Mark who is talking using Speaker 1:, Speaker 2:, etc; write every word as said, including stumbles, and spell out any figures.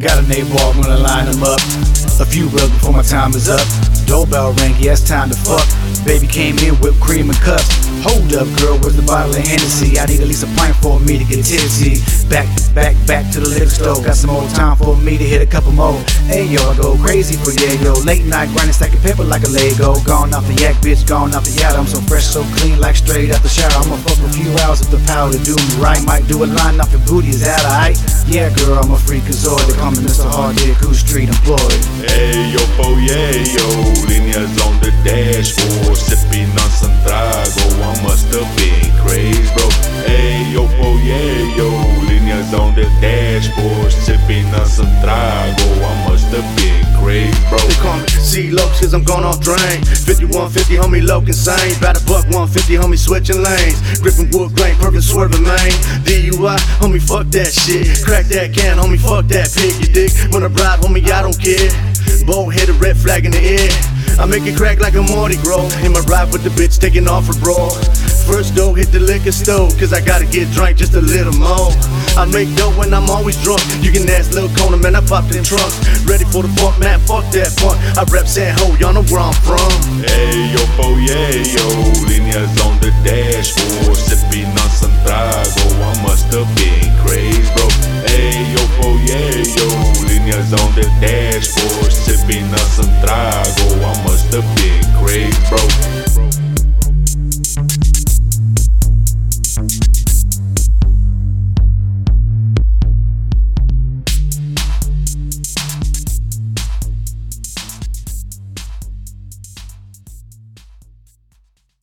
Speaker 1: Got a neighbor, I'm gonna line them up. A few bills before my time is up. Doorbell rang, yeah, it's time to fuck. Baby came in, whipped cream and cups. Hold up, girl, where's the bottle of Hennessy? I need at least a pint for me to get tipsy. Back, back, back to the liquor store. Got some more time for me to hit a couple more. Hey yo, I go crazy for yeah yo. Late night grinding, stacking paper like a Lego. Gone off the yak, bitch, gone off the yacht. I'm so fresh, so clean, like straight out the shower. I'ma fuck a few hours with the power to do me right. Might do a line off your booty, is that alright? Yeah, girl, I'm a freakazoid. They call me Mister Hard Dick, who's street employed.
Speaker 2: Hey yo, po yeah yo, líneas on the dashboard, sipping on some trago. I must have been crazy, bro. Hey yo, po yeah yo, líneas on the dashboard, sipping on some trago. I must have been crazy, bro.
Speaker 3: They call me C-Lokes cause I'm gone off drain. fifty-one fifty, homie, loc insane. About a buck one fifty, homie, switching lanes. Gripping wood grain, perfect swerving, man. D U I, homie, fuck that shit. Crack that can, homie, fuck that pig, you dig? When I ride, homie, I don't care. Bald-headed, red flag in the air. I make it crack like a Mardi Gras. In my ride with the bitch, taking off her bra. First dough, hit the liquor store, cause I gotta get drunk just a little more. I make dough when I'm always drunk. You can ask Lil Kona, man, I popped in trunks. Ready for the funk, man, fuck that funk. I rep San Ho, y'all know where I'm from.
Speaker 2: Hey yo, po yeah yo, líneas on the dashboard, sipping on some trago. I must have been crazy, bro. Hey yo, po yeah yo, líneas on the dashboard.